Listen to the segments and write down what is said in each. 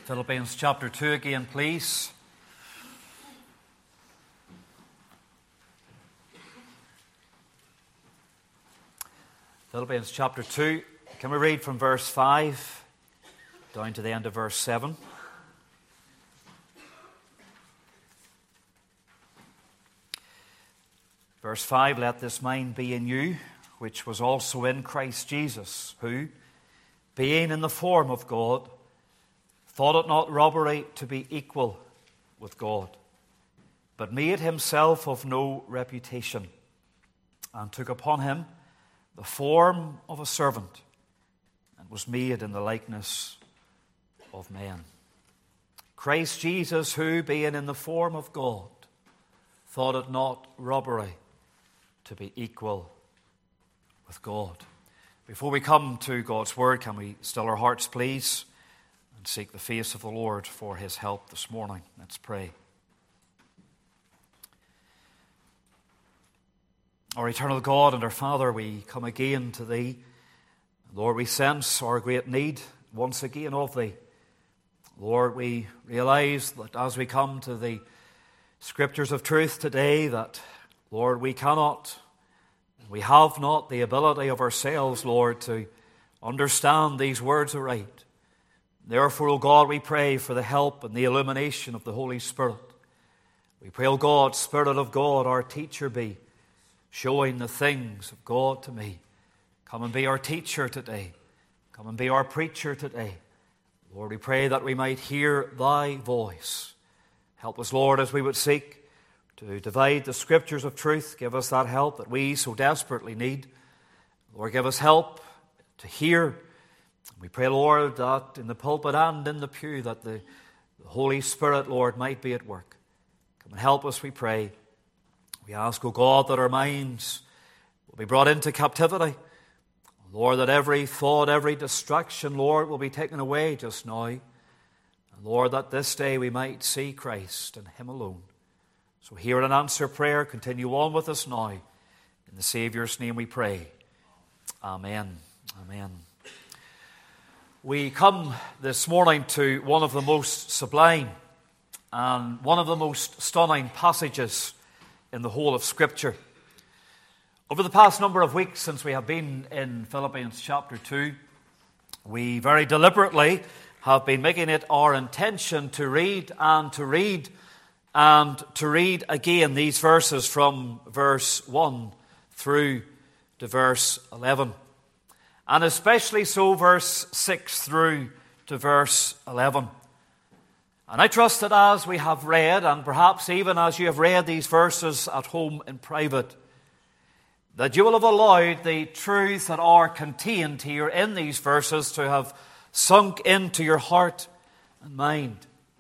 Philippians chapter 2 again, please. Philippians chapter 2. Can we read from verse 5 down to the end of verse 7? Verse 5, let this mind be in you, which was also in Christ Jesus, who, being in the form of God, thought it not robbery to be equal with God, but made himself of no reputation, and took upon him the form of a servant, and was made in the likeness of men. Christ Jesus, who, being in the form of God, thought it not robbery to be equal with God. Before we come to God's Word, can we still our hearts, please, and seek the face of the Lord for His help this morning? Let's pray. Our eternal God and our Father, we come again to Thee. Lord, we sense our great need once again of Thee. Lord, we realize that as we come to the Scriptures of truth today, that, Lord, we cannot, we have not the ability of ourselves, Lord, to understand these words aright. Therefore, O God, we pray for the help and the illumination of the Holy Spirit. We pray, O God, Spirit of God, our teacher be, showing the things of God to me. Come and be our teacher today. Come and be our preacher today. Lord, we pray that we might hear Thy voice. Help us, Lord, as we would seek to divide the Scriptures of truth. Give us that help that we so desperately need. Lord, give us help to hear. We pray, Lord, that in the pulpit and in the pew, that the Holy Spirit, Lord, might be at work. Come and help us, we pray. We ask, O God, that our minds will be brought into captivity. Lord, that every thought, every distraction, Lord, will be taken away just now. And Lord, that this day we might see Christ and Him alone. So hear and answer prayer. Continue on with us now. In the Saviour's name we pray. Amen. Amen. We come this morning to one of the most sublime and one of the most stunning passages in the whole of Scripture. Over the past number of weeks since we have been in Philippians chapter 2, we very deliberately have been making it our intention to read and to read and to read again these verses from verse 1 through to verse 11. And especially so verse 6 through to verse 11. And I trust that as we have read, and perhaps even as you have read these verses at home in private, that you will have allowed the truths that are contained here in these verses to have sunk into your heart and mind.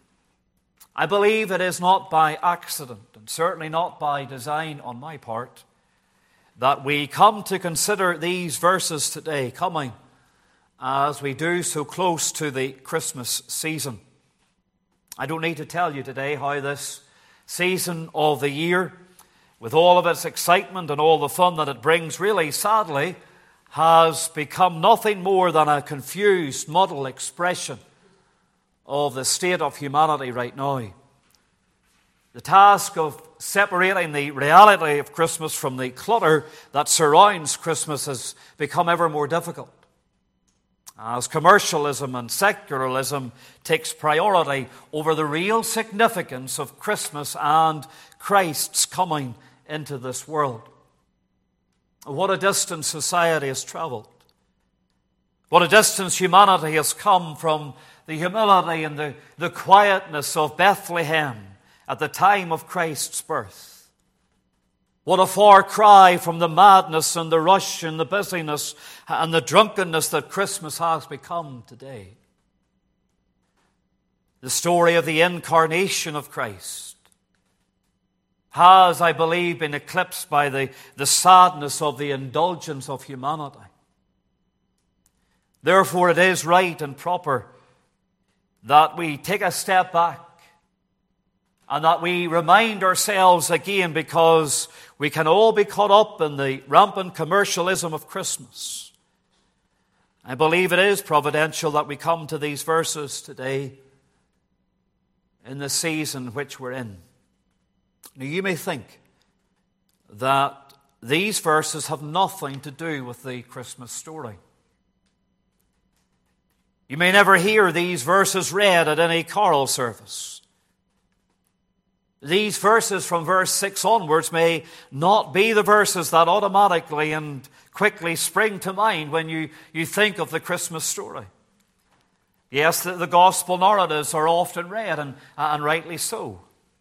I believe it is not by accident, and certainly not by design on my part, that we come to consider these verses today, coming as we do so close to the Christmas season. I don't need to tell you today how this season of the year, with all of its excitement and all the fun that it brings, really, sadly, has become nothing more than a confused, muddled expression of the state of humanity right now. The task of separating the reality of Christmas from the clutter that surrounds Christmas has become ever more difficult, as commercialism and secularism takes priority over the real significance of Christmas and Christ's coming into this world. What a distance society has traveled. What a distance humanity has come from the humility and the quietness of Bethlehem at the time of Christ's birth. What a far cry from the madness and the rush and the busyness and the drunkenness that Christmas has become today. The story of the incarnation of Christ has, I believe, been eclipsed by the sadness of the indulgence of humanity. Therefore, it is right and proper that we take a step back and that we remind ourselves again, because we can all be caught up in the rampant commercialism of Christmas. I believe it is providential that we come to these verses today in the season which we're in. Now, you may think that these verses have nothing to do with the Christmas story. You may never hear these verses read at any carol service. These verses from verse 6 onwards may not be the verses that automatically and quickly spring to mind when you think of the Christmas story. Yes, the gospel narratives are often read, and rightly so.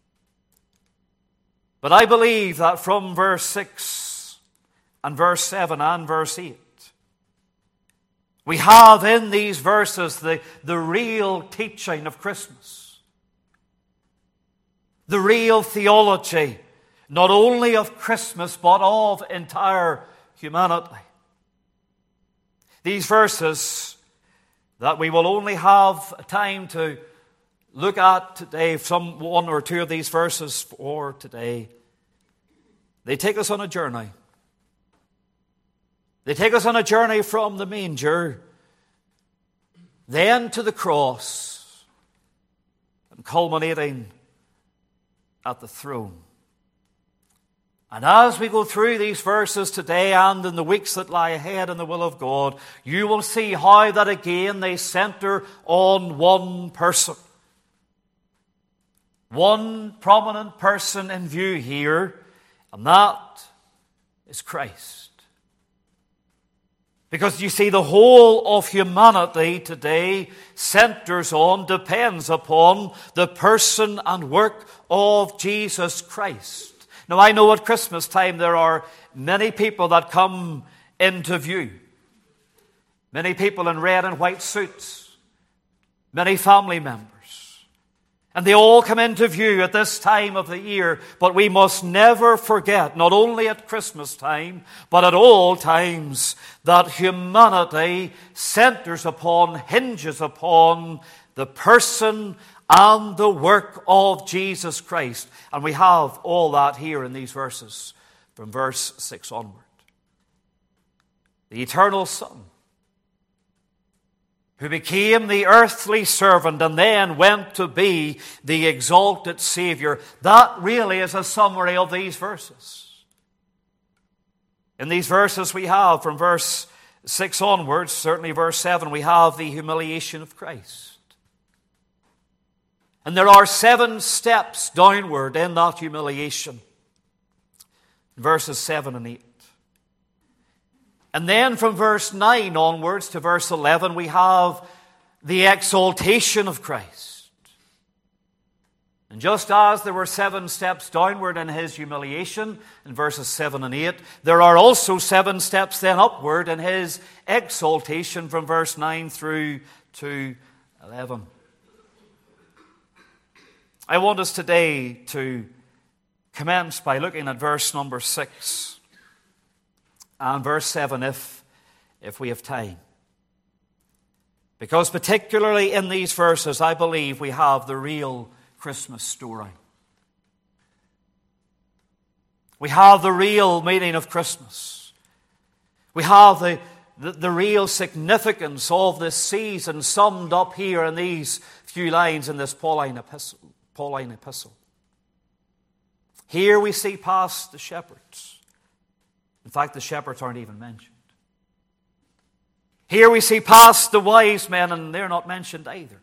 But I believe that from verse 6 and verse 7 and verse 8, we have in these verses the real teaching of Christmas. The real theology, not only of Christmas, but of entire humanity. These verses that we will only have time to look at today, one or two of these verses for today, they take us on a journey. They take us on a journey from the manger, then to the cross, and culminating at the throne. And as we go through these verses today and in the weeks that lie ahead in the will of God, you will see how that again they center on one person. One prominent person in view here, and that is Christ. Because you see, the whole of humanity today depends upon the person and work of Jesus Christ. Now, I know at Christmas time there are many people that come into view. Many people in red and white suits. Many family members. And they all come into view at this time of the year. But we must never forget, not only at Christmas time, but at all times, that humanity hinges upon the person and the work of Jesus Christ. And we have all that here in these verses from verse 6 onward. The eternal Son, who became the earthly servant and then went to be the exalted Savior. That really is a summary of these verses. In these verses we have, from verse 6 onwards, certainly verse 7, we have the humiliation of Christ. And there are 7 steps downward in that humiliation. Verses 7 and 8. And then from verse 9 onwards to verse 11, we have the exaltation of Christ. And just as there were 7 steps downward in his humiliation, in verses 7 and 8, there are also 7 steps then upward in his exaltation from verse 9 through to 11. I want us today to commence by looking at verse number 6. And verse 7, if we have time. Because particularly in these verses, I believe we have the real Christmas story. We have the real meaning of Christmas. We have the real significance of this season summed up here in these few lines in this Pauline epistle. Here we see past the shepherds. In fact, the shepherds aren't even mentioned. Here we see past the wise men, and they're not mentioned either.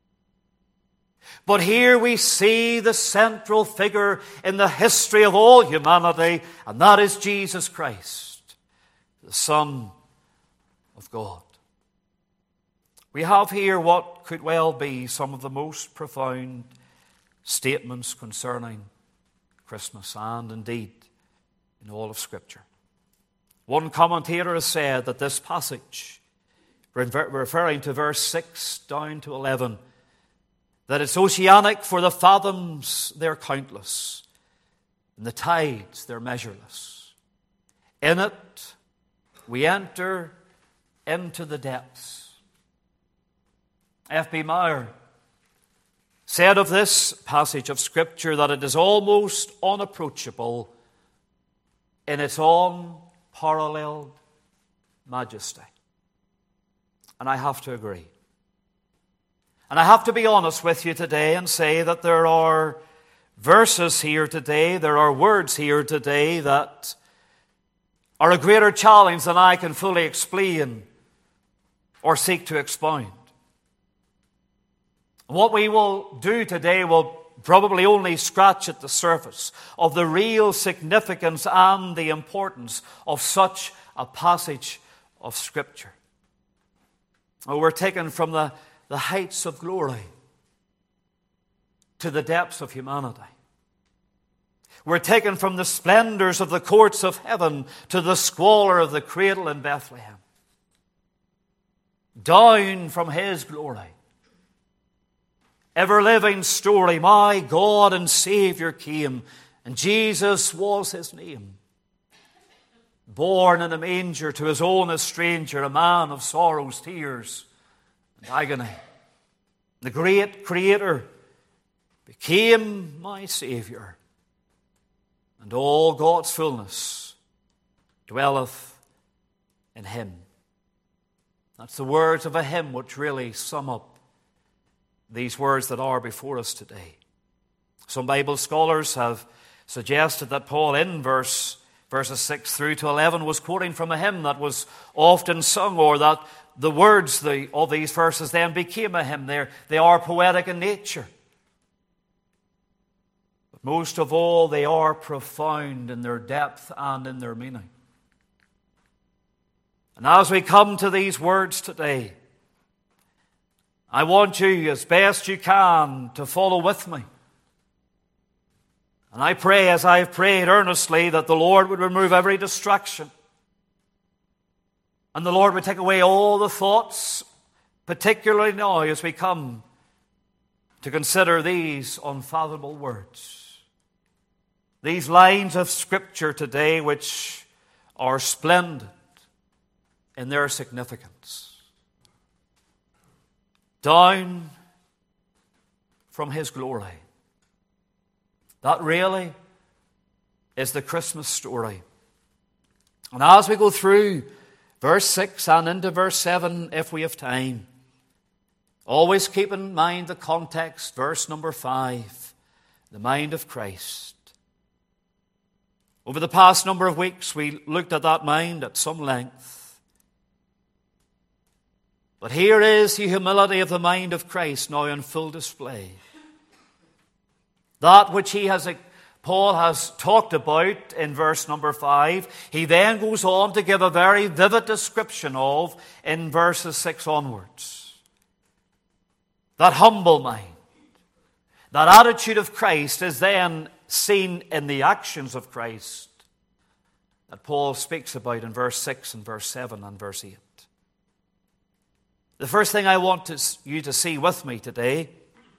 But here we see the central figure in the history of all humanity, and that is Jesus Christ, the Son of God. We have here what could well be some of the most profound statements concerning Christmas, and indeed in all of Scripture. One commentator has said that this passage, referring to verse 6 down to 11, that it's oceanic, for the fathoms they're countless, and the tides they're measureless. In it we enter into the depths. F.B. Meyer said of this passage of Scripture that it is almost unapproachable in its unparalleled majesty. And I have to agree. And I have to be honest with you today and say that there are verses here today, there are words here today that are a greater challenge than I can fully explain or seek to expound. What we will do today will probably only scratch at the surface of the real significance and the importance of such a passage of Scripture. We're taken from the heights of glory to the depths of humanity. We're taken from the splendors of the courts of heaven to the squalor of the cradle in Bethlehem. Down from His glory. Ever-living story, my God and Savior came, and Jesus was His name. Born in a manger to His own a stranger, a man of sorrows, tears, and agony. The great Creator became my Savior, and all God's fullness dwelleth in Him. That's the words of a hymn which really sum up these words that are before us today. Some Bible scholars have suggested that Paul in verses 6 through to 11 was quoting from a hymn that was often sung, or that the words of these verses then became a hymn. They are poetic in nature. But most of all, they are profound in their depth and in their meaning. And as we come to these words today, I want you, as best you can, to follow with me. And I pray, as I have prayed earnestly, that the Lord would remove every distraction. And the Lord would take away all the thoughts, particularly now as we come to consider these unfathomable words. These lines of Scripture today which are splendid in their significance. Down from His glory. That really is the Christmas story. And as we go through verse 6 and into verse 7, if we have time, always keep in mind the context, verse number 5, the mind of Christ. Over the past number of weeks, we looked at that mind at some length. But here is the humility of the mind of Christ now in full display. That which Paul has talked about in verse number 5, he then goes on to give a very vivid description of in verses 6 onwards. That humble mind, that attitude of Christ is then seen in the actions of Christ that Paul speaks about in verse 6 and verse 7 and verse 8. The first thing I want you to see with me today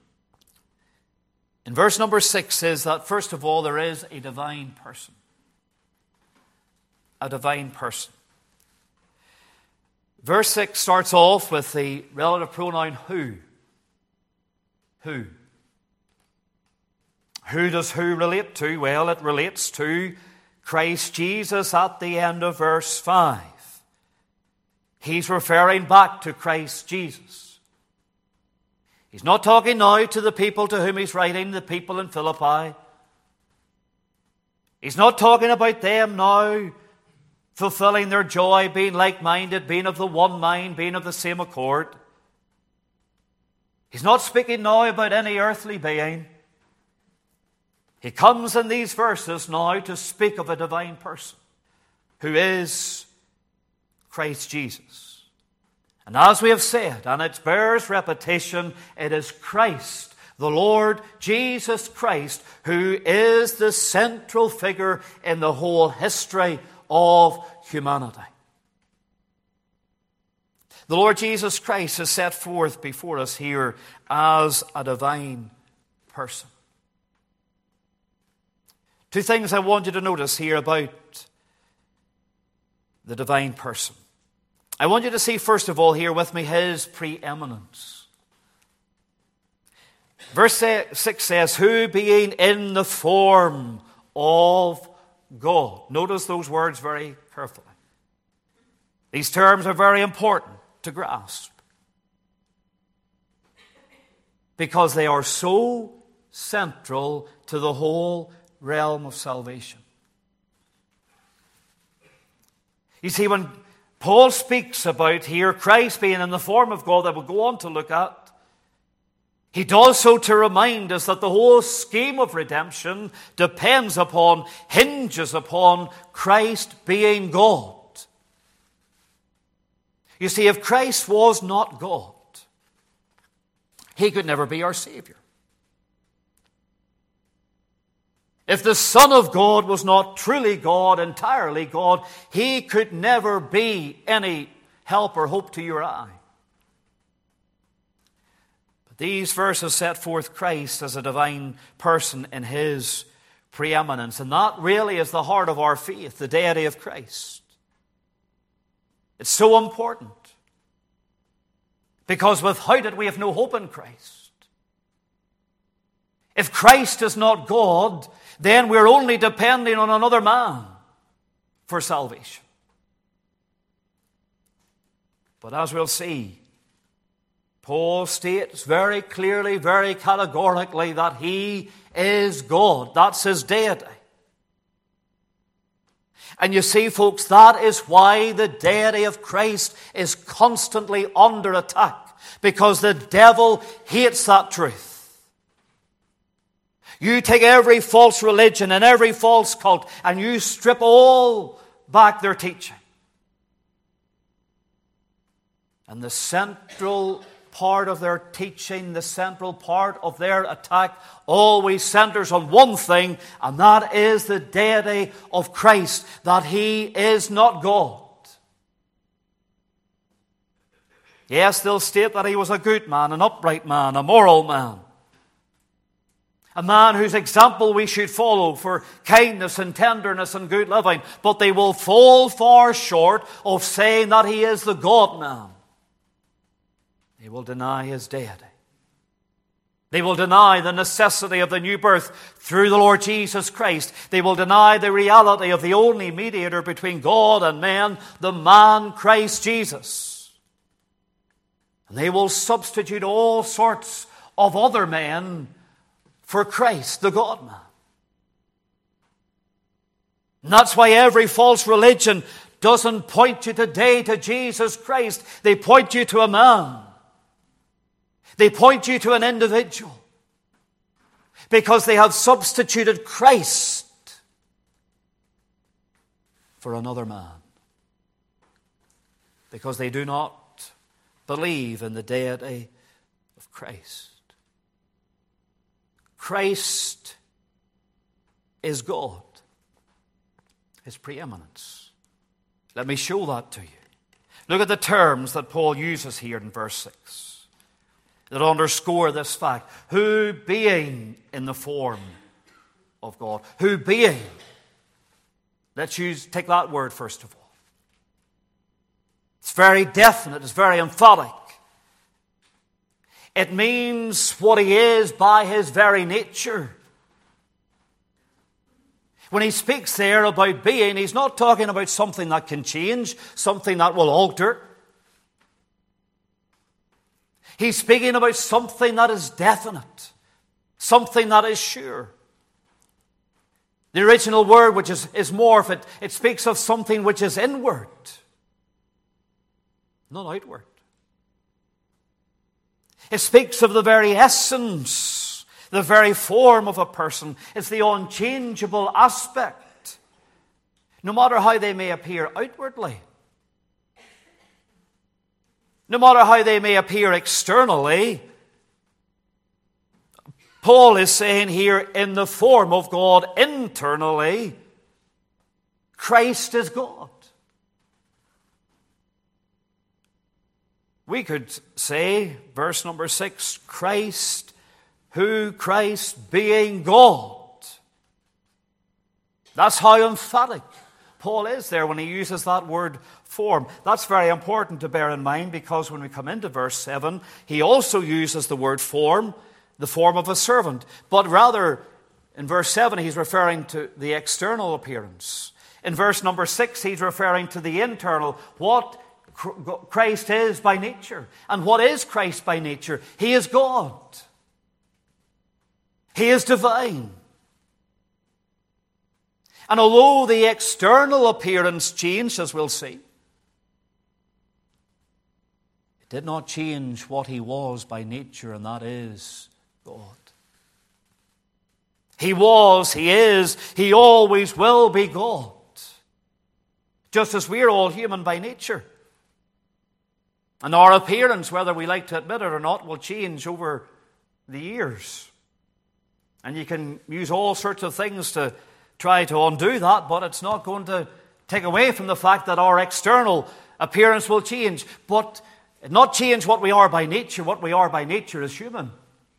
in verse number 6 is that, first of all, there is a divine person. A divine person. Verse 6 starts off with the relative pronoun who. Who. Who does who relate to? Well, it relates to Christ Jesus at the end of verse 5. He's referring back to Christ Jesus. He's not talking now to the people to whom he's writing, the people in Philippi. He's not talking about them now fulfilling their joy, being like-minded, being of the one mind, being of the same accord. He's not speaking now about any earthly being. He comes in these verses now to speak of a divine person who is Christ Jesus. And as we have said, and it bears repetition, it is Christ, the Lord Jesus Christ, who is the central figure in the whole history of humanity. The Lord Jesus Christ is set forth before us here as a divine person. Two things I want you to notice here about the divine person. I want you to see, first of all, here with me, His preeminence. Verse 6 says, who being in the form of God. Notice those words very carefully. These terms are very important to grasp. because they are so central to the whole realm of salvation. You see, when Paul speaks about here Christ being in the form of God that we'll go on to look at, he does so to remind us that the whole scheme of redemption hinges upon Christ being God. You see, if Christ was not God, he could never be our Savior. If the Son of God was not truly God, entirely God, he could never be any help or hope to you or I. But these verses set forth Christ as a divine person in his preeminence. And that really is the heart of our faith, the deity of Christ. It's so important, because without it we have no hope in Christ. If Christ is not God, then we're only depending on another man for salvation. But as we'll see, Paul states very clearly, very categorically that he is God. That's his deity. And you see, folks, that is why the deity of Christ is constantly under attack, because the devil hates that truth. You take every false religion and every false cult and you strip all back their teaching. And the central part of their teaching, the central part of their attack always centers on one thing, and that is the deity of Christ, that he is not God. Yes, they'll state that he was a good man, an upright man, a moral man. A man whose example we should follow for kindness and tenderness and good living. But they will fall far short of saying that he is the God-man. They will deny his deity. They will deny the necessity of the new birth through the Lord Jesus Christ. They will deny the reality of the only mediator between God and man, the man Christ Jesus. And they will substitute all sorts of other men for Christ, the God-man. And that's why every false religion doesn't point you today to Jesus Christ. They point you to a man. They point you to an individual. Because they have substituted Christ for another man. Because they do not believe in the deity of Christ. Christ is God. His preeminence. Let me show that to you. Look at the terms that Paul uses here in verse 6 that underscore this fact. Who being in the form of God. Who being. Let's take that word first of all. It's very definite. It's very emphatic. It means what he is by his very nature. When he speaks there about being, he's not talking about something that can change, something that will alter. He's speaking about something that is definite, something that is sure. The original word, which is morph, it speaks of something which is inward, not outward. It speaks of the very essence, the very form of a person. It's the unchangeable aspect, no matter how they may appear outwardly. No matter how they may appear externally. Paul is saying here, in the form of God internally, Christ is God. We could say, verse number 6, Christ being God. That's how emphatic Paul is there when he uses that word form. That's very important to bear in mind, because when we come into verse 7, he also uses the word form, the form of a servant. But rather, in verse 7, he's referring to the external appearance. In verse number 6, he's referring to the internal, what Christ is by nature. And what is Christ by nature? He is God. He is divine. And although the external appearance changed, as we'll see, it did not change what he was by nature, and that is God. He was, he is, he always will be God. Just as we're all human by nature. And our appearance, whether we like to admit it or not, will change over the years. And you can use all sorts of things to try to undo that, but it's not going to take away from the fact that our external appearance will change. But not change what we are by nature. What we are by nature is human.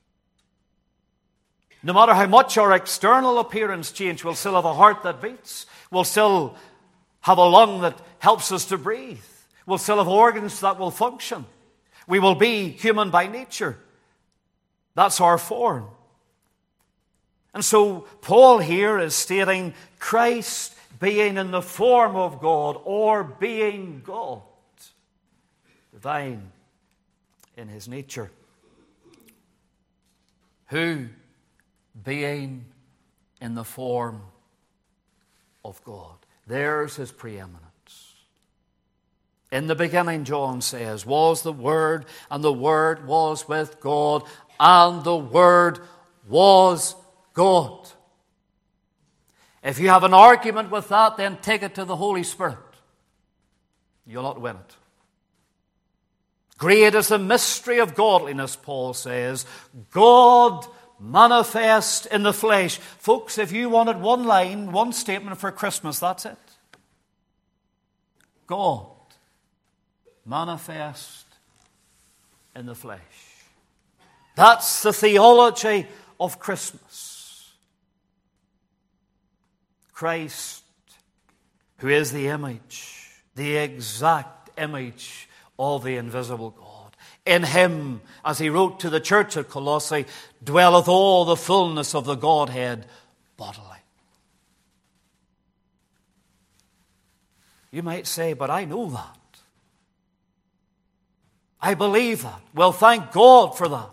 No matter how much our external appearance change, we'll still have a heart that beats. We'll still have a lung that helps us to breathe. We'll still have organs that will function. We will be human by nature. That's our form. And so Paul here is stating Christ being in the form of God, or being God, divine in his nature, who, being in the form of God, there's his preeminence. In the beginning, John says, was the Word, and the Word was with God, and the Word was God. If you have an argument with that, then take it to the Holy Spirit. You'll not win it. Great is the mystery of godliness, Paul says. God manifest in the flesh. Folks, if you wanted one line, one statement for Christmas, that's it. God manifest in the flesh. That's the theology of Christmas. Christ, who is the image, the exact image of the invisible God. In him, as he wrote to the church at Colossae, dwelleth all the fullness of the Godhead bodily. You might say, but I know that. I believe that. Well, thank God for that.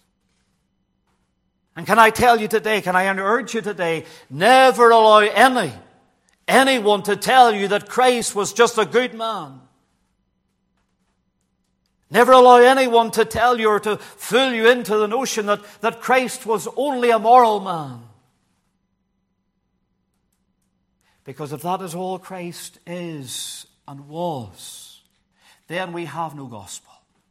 And can I tell you today, can I urge you today, never allow anyone to tell you that Christ was just a good man. Never allow anyone to tell you or to fool you into the notion that Christ was only a moral man. Because if that is all Christ is and was, then we have no gospel.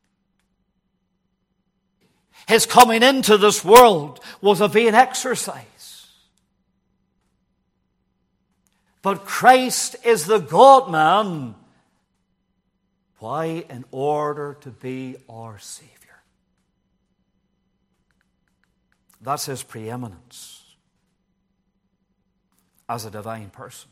His coming into this world was a vain exercise. But Christ is the God-man. Why? In order to be our Savior. That's his preeminence as a divine person.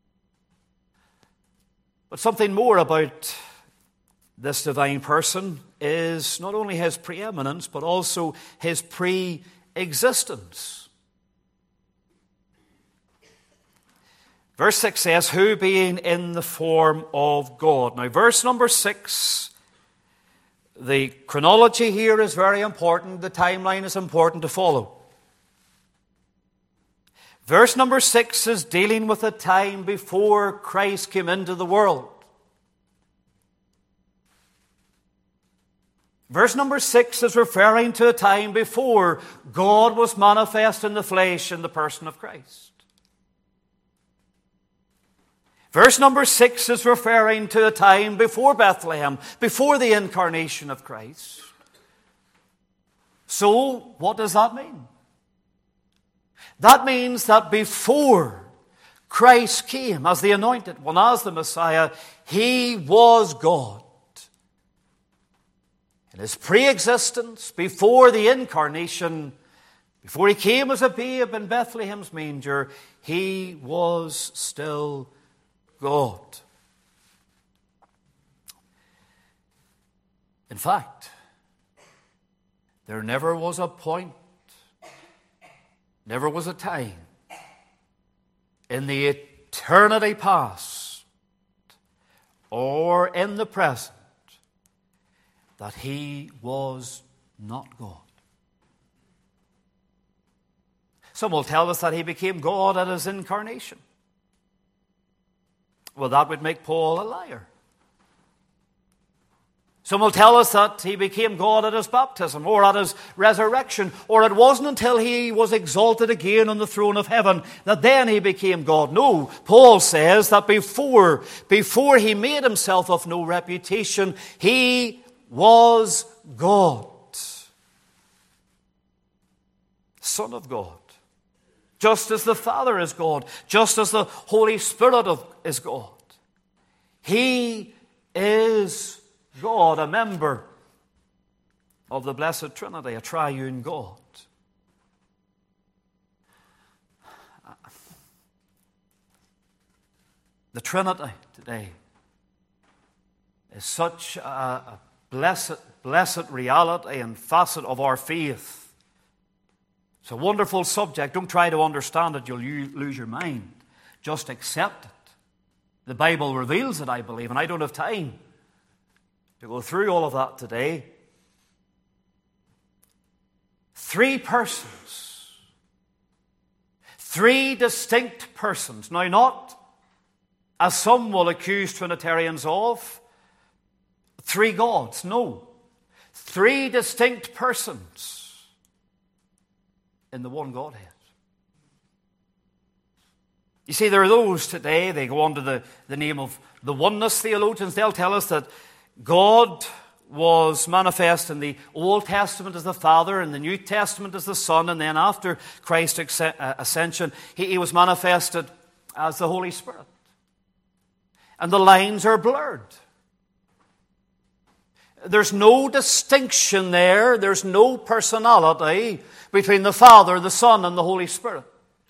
But something more about this divine person is not only his preeminence, but also his pre-existence. Verse 6 says, who being in the form of God. Now, verse number 6, the chronology here is very important. The timeline is important to follow. Verse number 6 is dealing with a time before Christ came into the world. Verse number 6 is referring to a time before God was manifest in the flesh in the person of Christ. Verse number 6 is referring to a time before Bethlehem, before the incarnation of Christ. So, what does that mean? That means that before Christ came as the anointed one, as the Messiah, he was God. In his pre-existence, before the incarnation, before he came as a babe in Bethlehem's manger, he was still God. In fact, there never was a point, never was a time in the eternity past or in the present that he was not God. Some will tell us that he became God at his incarnation. Well, that would make Paul a liar. Some will tell us that he became God at his baptism or at his resurrection, or it wasn't until he was exalted again on the throne of heaven that then he became God. No, Paul says that before he made himself of no reputation, he was God. Son of God. Just as the Father is God, just as the Holy Spirit is God. He is God, a member of the Blessed Trinity, a triune God. The Trinity today is such a blessed reality and facet of our faith. It's a wonderful subject. Don't try to understand it. You'll lose your mind. Just accept it. The Bible reveals it, I believe, and I don't have time to go through all of that today. 3 persons. 3 distinct persons. Now, not, as some will accuse Trinitarians of, 3 gods. No. 3 distinct persons in the one Godhead. You see, there are those today, they go under the name of the oneness theologians. They'll tell us that God was manifest in the Old Testament as the Father, in the New Testament as the Son, and then after Christ's ascension, he was manifested as the Holy Spirit. And the lines are blurred. There's no distinction there. There's no personality between the Father, the Son, and the Holy Spirit.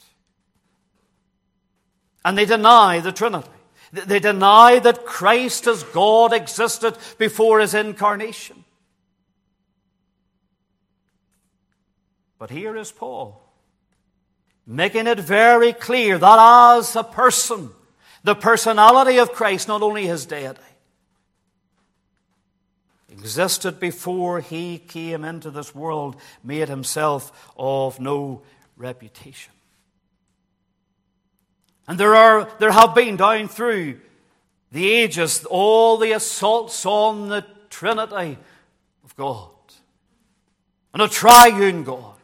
And they deny the Trinity. They deny that Christ as God existed before his incarnation. But here is Paul, making it very clear that as a person, the personality of Christ, not only his deity, existed before he came into this world, made himself of no reputation. And there have been down through the ages all the assaults on the Trinity of God and a triune God.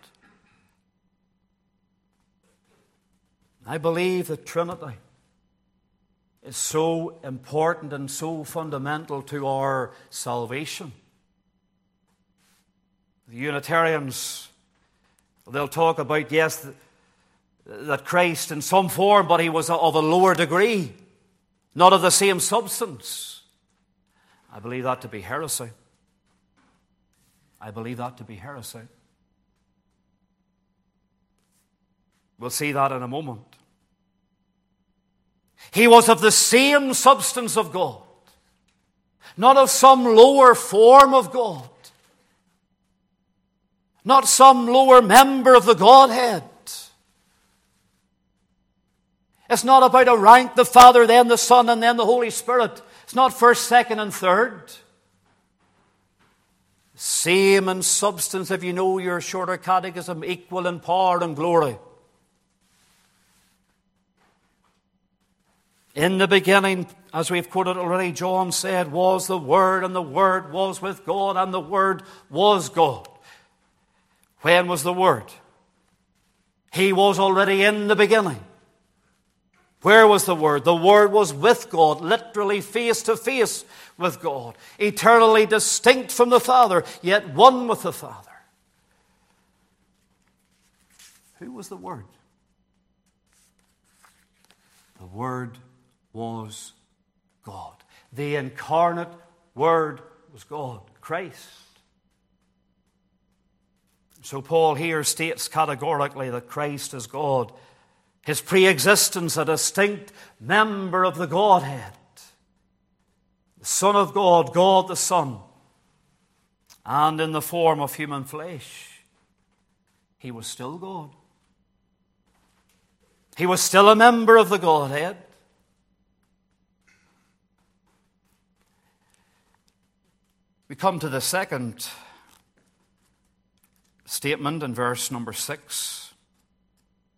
I believe the Trinity is so important and so fundamental to our salvation. The Unitarians, they'll talk about, yes, that Christ in some form, but he was of a lower degree, not of the same substance. I believe that to be heresy. I believe that to be heresy. We'll see that in a moment. He was of the same substance of God, not of some lower form of God, not some lower member of the Godhead. It's not about a rank, the Father, then the Son, and then the Holy Spirit. It's not first, second, and third. Same in substance, if you know your shorter catechism, equal in power and glory. In the beginning, as we've quoted already, John said, was the Word, and the Word was with God, and the Word was God. When was the Word? He was already in the beginning. Where was the Word? The Word was with God, literally face to face with God, eternally distinct from the Father, yet one with the Father. Who was the Word? The Word was God. The incarnate Word was God, Christ. So Paul here states categorically that Christ is God. His pre-existence, a distinct member of the Godhead. The Son of God, God the Son. And in the form of human flesh, he was still God. He was still a member of the Godhead. We come to the second statement in verse number 6.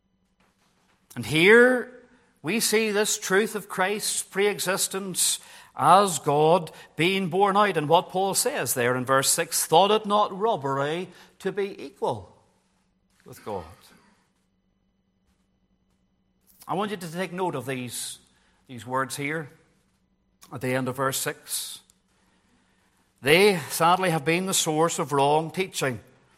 And here we see this truth of Christ's pre-existence as God being borne out in what Paul says there in verse 6, thought it not robbery to be equal with God. I want you to take note of these words here at the end of verse 6. They, sadly, have been the source of wrong teaching,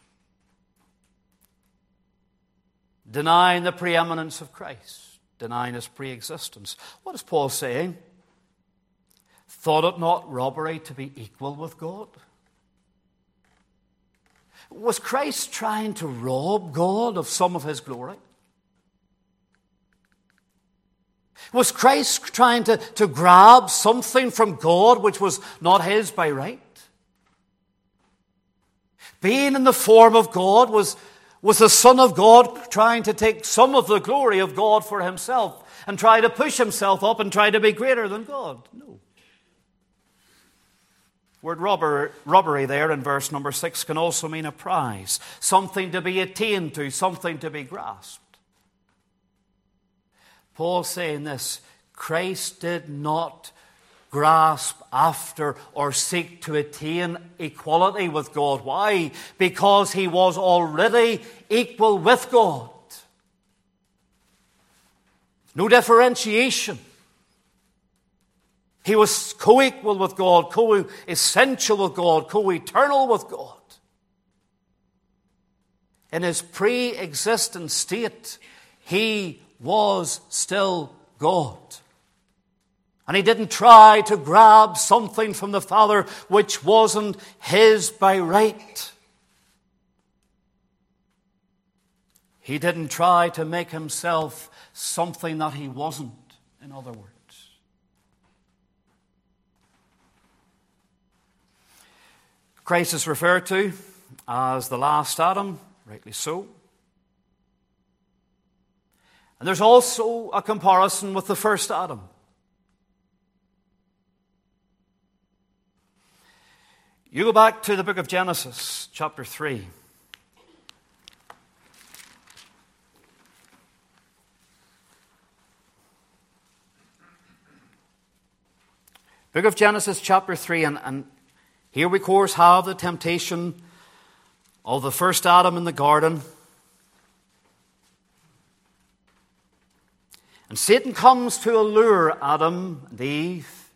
denying the preeminence of Christ, denying his pre-existence. What is Paul saying? Thought it not robbery to be equal with God? Was Christ trying to rob God of some of his glory? Was Christ trying to grab something from God which was not his by right? Being in the form of God, was the Son of God trying to take some of the glory of God for himself and try to push himself up and try to be greater than God? No. Word robbery there in verse number 6 can also mean a prize, something to be attained to, something to be grasped. Paul's saying this: Christ did not grasp after or seek to attain equality with God. Why? Because he was already equal with God. No differentiation. He was co-equal with God, co-essential with God, co-eternal with God. In his pre-existent state, he was still God. And he didn't try to grab something from the Father which wasn't his by right. He didn't try to make himself something that he wasn't, in other words. Christ is referred to as the last Adam, rightly so. And there's also a comparison with the first Adam. You go back to the book of Genesis, chapter 3. Book of Genesis, chapter 3, and here we, of course, have the temptation of the first Adam in the garden. And Satan comes to allure Adam and Eve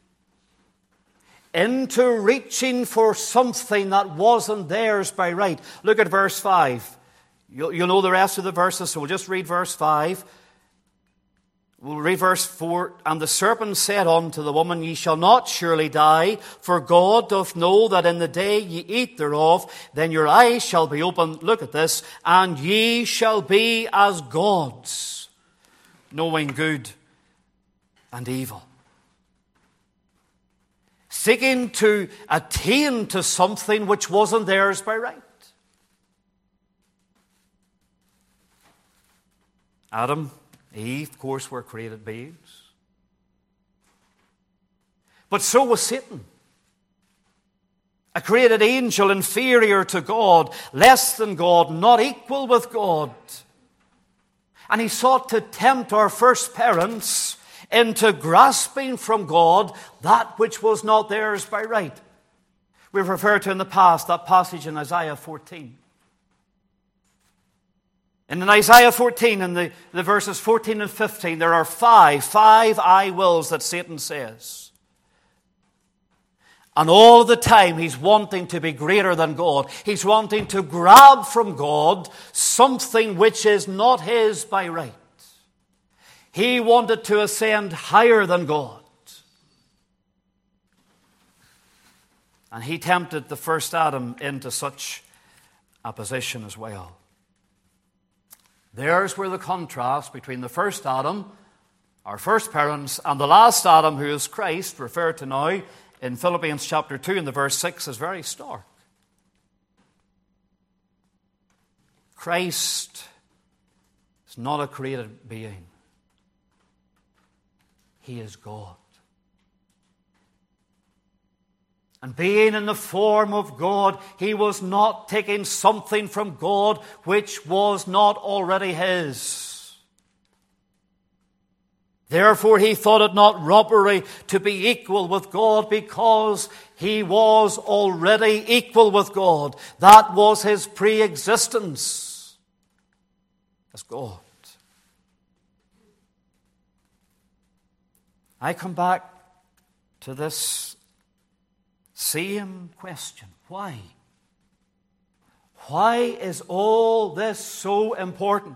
into reaching for something that wasn't theirs by right. Look at verse 5. You'll know the rest of the verses, so we'll just read verse 5. We'll read verse 4. And the serpent said unto the woman, Ye shall not surely die, for God doth know that in the day ye eat thereof, then your eyes shall be opened. Look at this. And ye shall be as gods, knowing good and evil. Seeking to attain to something which wasn't theirs by right. Adam, Eve, of course, were created beings. But so was Satan. A created angel inferior to God, less than God, not equal with God. And he sought to tempt our first parents into grasping from God that which was not theirs by right. We've referred to in the past that passage in Isaiah 14. And in Isaiah 14, in the verses 14 and 15, there are five I wills that Satan says. And all the time he's wanting to be greater than God. He's wanting to grab from God something which is not his by right. He wanted to ascend higher than God. And he tempted the first Adam into such a position as well. There's where the contrast between the first Adam, our first parents, and the last Adam, who is Christ, referred to now in Philippians chapter 2 and the verse 6, is very stark. Christ is not a created being. He is God. And being in the form of God, he was not taking something from God which was not already his. Therefore he thought it not robbery to be equal with God, because he was already equal with God. That was his pre-existence as God. I come back to this same question. Why? Why is all this so important?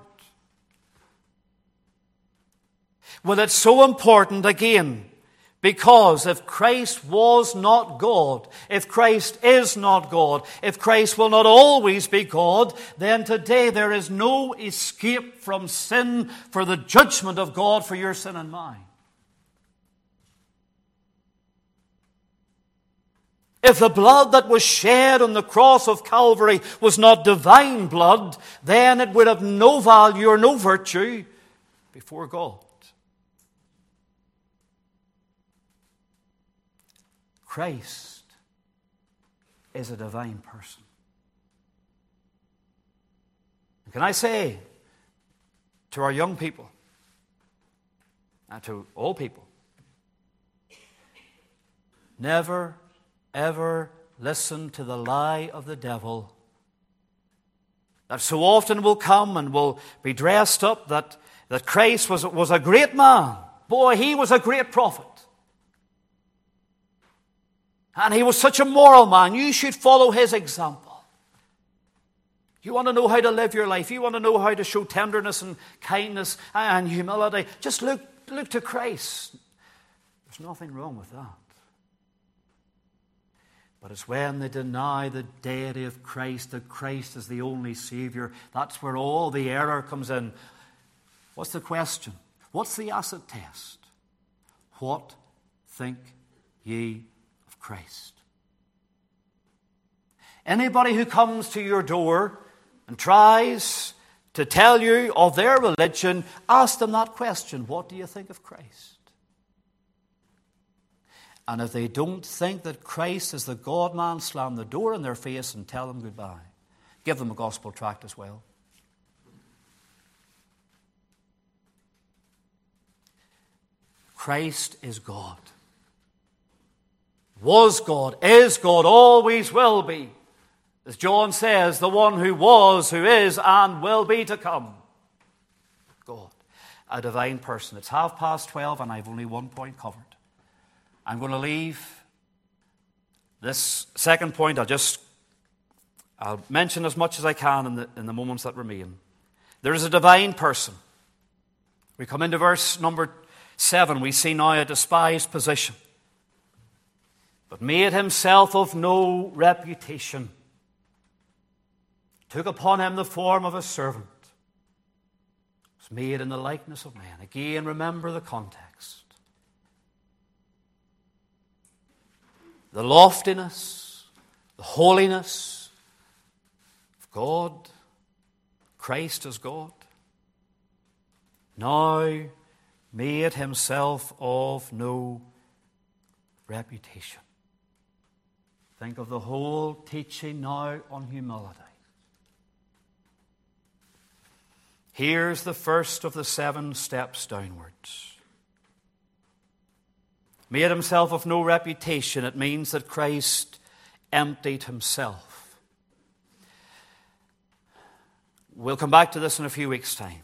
Well, it's so important again because if Christ was not God, if Christ is not God, if Christ will not always be God, then today there is no escape from sin for the judgment of God for your sin and mine. If the blood that was shed on the cross of Calvary was not divine blood, then it would have no value or no virtue before God. Christ is a divine person. Can I say to our young people and to all people, never, ever listen to the lie of the devil that so often will come and will be dressed up that Christ was a great man. Boy, he was a great prophet. And he was such a moral man. You should follow his example. You want to know how to live your life. You want to know how to show tenderness and kindness and humility. Just look to Christ. There's nothing wrong with that. But it's when they deny the deity of Christ, that Christ is the only Savior, that's where all the error comes in. What's the question? What's the acid test? What think ye of Christ? Anybody who comes to your door and tries to tell you of their religion, ask them that question. What do you think of Christ? And if they don't think that Christ is the God-man, slam the door in their face and tell them goodbye. Give them a gospel tract as well. Christ is God. Was God, is God, always will be. As John says, the one who was, who is, and will be to come. God, a divine person. It's 12:30 and I've only 1 point covered. I'm going to leave this second point. I'll mention as much as I can in the moments that remain. There is a divine person. We come into verse number 7. We see now a despised position. But made himself of no reputation. Took upon him the form of a servant. Was made in the likeness of man. Again, remember the context. The loftiness, the holiness of God, Christ as God, now made himself of no reputation. Think of the whole teaching now on humility. Here's the first of the 7 steps downwards. Made himself of no reputation. It means that Christ emptied himself. We'll come back to this in a few weeks' time.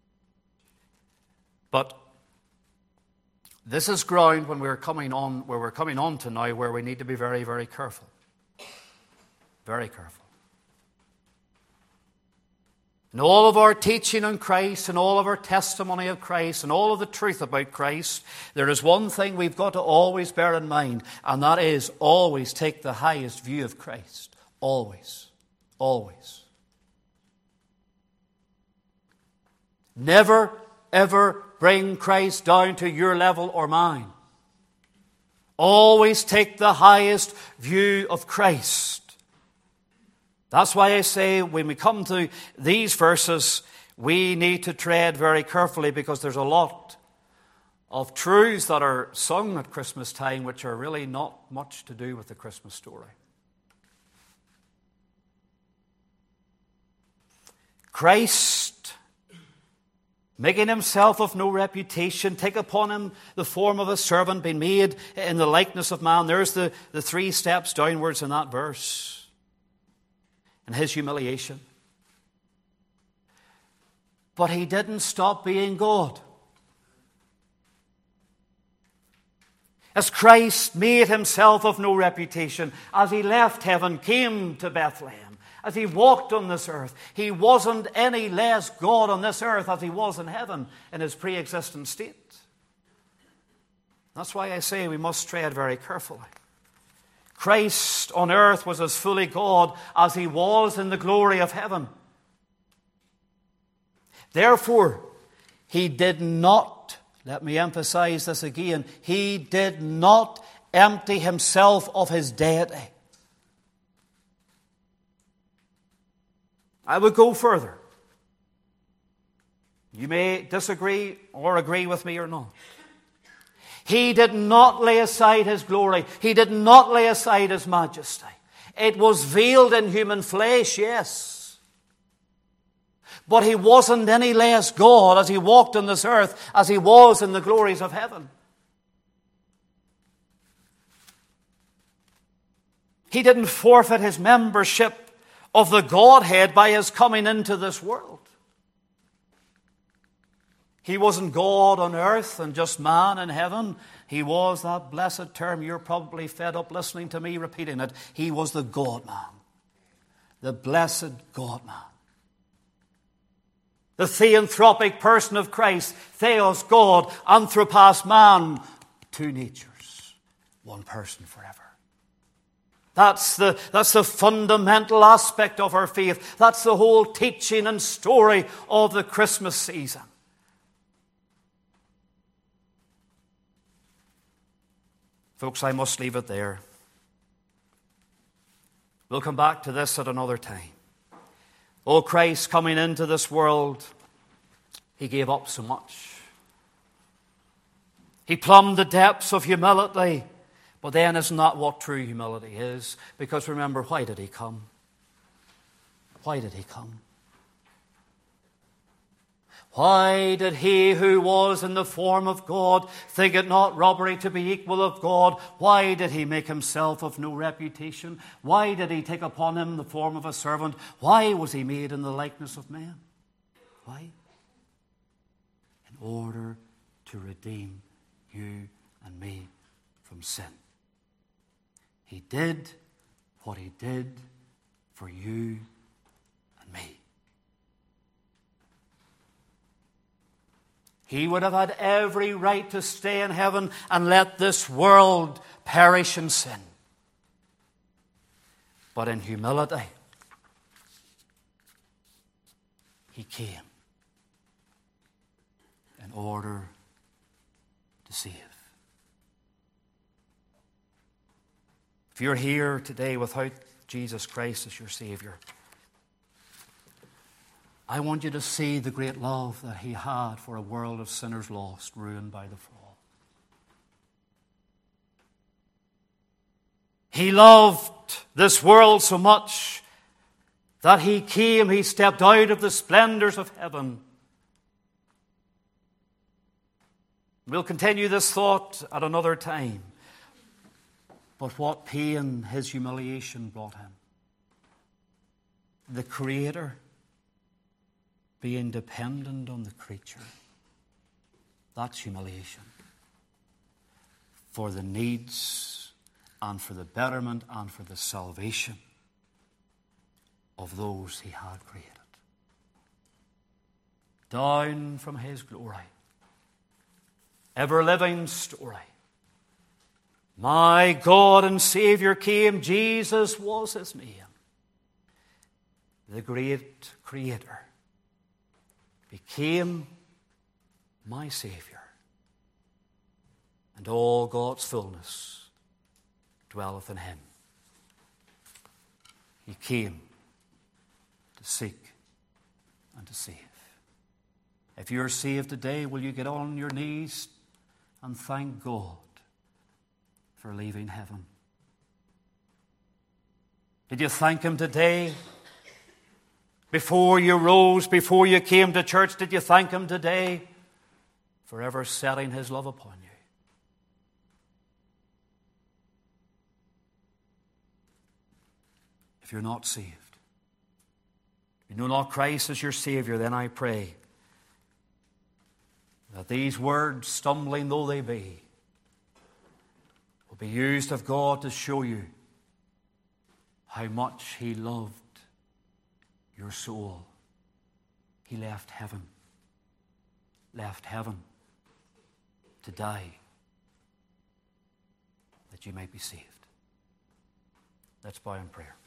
But this is ground where we're coming on to now, where we need to be very, very careful. Very careful. In all of our teaching on Christ, and all of our testimony of Christ, and all of the truth about Christ, there is one thing we've got to always bear in mind, and that is always take the highest view of Christ. Always. Always. Never, ever bring Christ down to your level or mine. Always take the highest view of Christ. That's why I say when we come to these verses, we need to tread very carefully, because there's a lot of truths that are sung at Christmas time which are really not much to do with the Christmas story. Christ making himself of no reputation, take upon him the form of a servant, being made in the likeness of man. There's the 3 steps downwards in that verse. And his humiliation. But he didn't stop being God. As Christ made himself of no reputation, as he left heaven, came to Bethlehem, as he walked on this earth, he wasn't any less God on this earth as he was in heaven in his pre-existent state. That's why I say we must tread very carefully. Christ on earth was as fully God as he was in the glory of heaven. Therefore, he did not, let me emphasize this again, he did not empty himself of his deity. I would go further. You may disagree or agree with me or not. He did not lay aside his glory. He did not lay aside his majesty. It was veiled in human flesh, yes. But he wasn't any less God as he walked on this earth as he was in the glories of heaven. He didn't forfeit his membership of the Godhead by his coming into this world. He wasn't God on earth and just man in heaven. He was that blessed term. You're probably fed up listening to me repeating it. He was the God-man. The blessed God-man. The theanthropic person of Christ. Theos, God. Anthropos, man. 2 natures. 1 person forever. That's the fundamental aspect of our faith. That's the whole teaching and story of the Christmas season. Folks, I must leave it there. We'll come back to this at another time. Oh, Christ coming into this world, he gave up so much. He plumbed the depths of humility. But then isn't that what true humility is? Because remember, why did he come? Why did he come? Why did he who was in the form of God think it not robbery to be equal of God? Why did he make himself of no reputation? Why did he take upon him the form of a servant? Why was he made in the likeness of man? Why? In order to redeem you and me from sin. He did what he did for you and me. He would have had every right to stay in heaven and let this world perish in sin. But in humility, he came in order to save. If you're here today without Jesus Christ as your Savior, I want you to see the great love that he had for a world of sinners lost, ruined by the fall. He loved this world so much that he came, he stepped out of the splendors of heaven. We'll continue this thought at another time. But what pain his humiliation brought him. The Creator being dependent on the creature. That's humiliation. For the needs and for the betterment and for the salvation of those he had created. Down from his glory. Ever-living story. My God and Savior came. Jesus was his name. The great Creator became my Savior. And all God's fullness dwelleth in him. He came to seek and to save. If you're saved today, will you get on your knees and thank God for leaving heaven? Did you thank him today Before you rose, before you came to church, did you thank Him today for ever setting His love upon you? If you're not saved, you know not Christ as your Savior, then I pray that these words, stumbling though they be, will be used of God to show you how much He loved your soul. He left heaven to die that you might be saved. Let's bow in prayer.